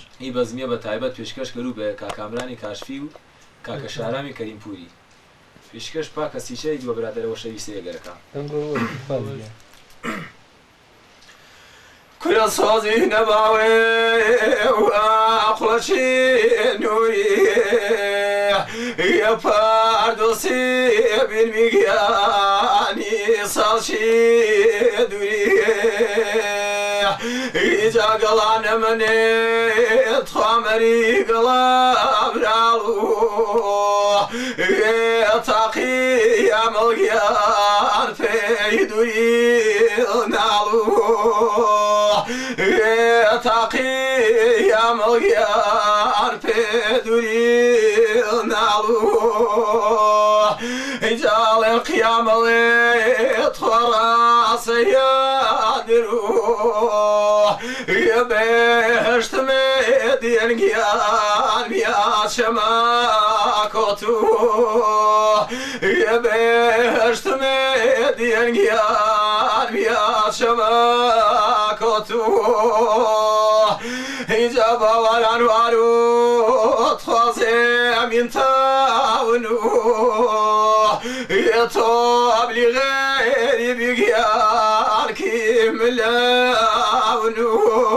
هی بەزمیە بە تایبەت پێشکەش کرد بە کاکامرانی کاشفی و کاکە شارامی کەریمپوری پێشکەش پا کەسیشەی دووە برادەرەوە شەویستە یەگەرەکە كل صازي نباوي وأخلشي نوري يا باردوسي بالميقاني صالشي دوري إجا قلان مني تخامري قلاب رالو تاقي يا ملقيان في دوري نالو تاقي يا ملقيان في دوري نالو جال القيام اللي تخرص يادرو يبهشت مدين قيان يا شماكوتو يبهشت مدين قيان يا شماكوتو هجاب والانوارو تخوزي من تاونو يطوب لغير بقيان كيم لاونو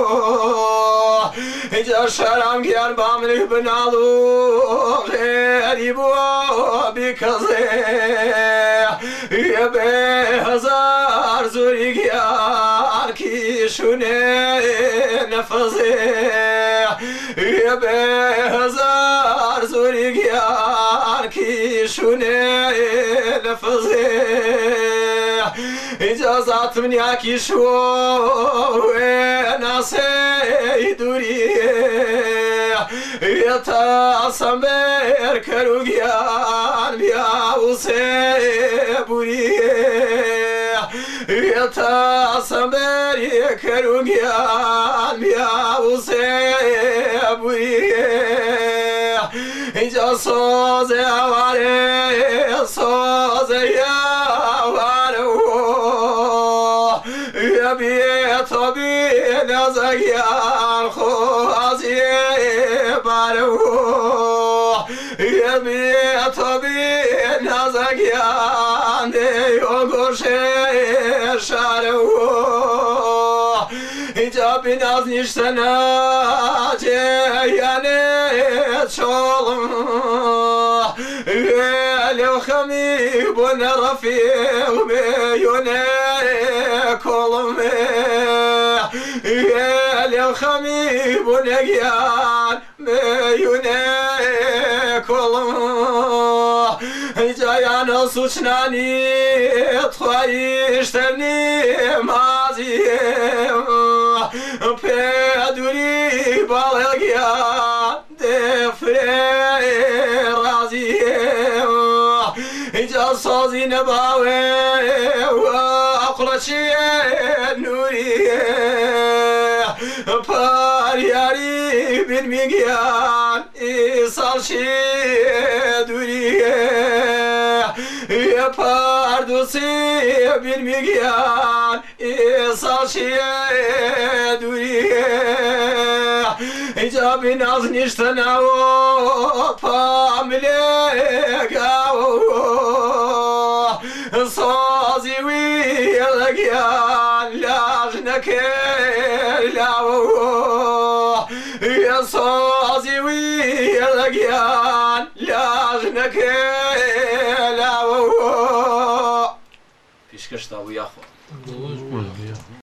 هجا شرام قيان بامنه بنالو غيريبو بكزي يبي هزار زوري قيان كيشوني نفزي يبي هزار زوري قيان كيشوني نفزي إجازات من ياكي شو ناسي دوري يتعصم كروغيان بيا وسيبوري يتعصم كروغيان بيا وسيبوري إجا صوزي عواري صوزي عواري يبي طبي نزيان خوازي بارو يبي طبي نزيان يوغوشي شارو إجاب ناز نشتنا جياني تشولم لو خميب رفيق بيوني كولم لو خميب نقيان بيوني كولم جايانا سوچناني تخوايشتني مازي بيدوري بالغيان دفري رازي إجا صازي نباوي وأقلشي نوري بارياري بالميقيان إيصالشي دوري يا باردوسي بالميقيان إيصالشي دوري إجا بناز نشتنا وفامليقاو صازي ويلقيان لاجنك لاو يا صازي ويلقيان لاجنك لاو پێشکەش تا بوو یاخۆ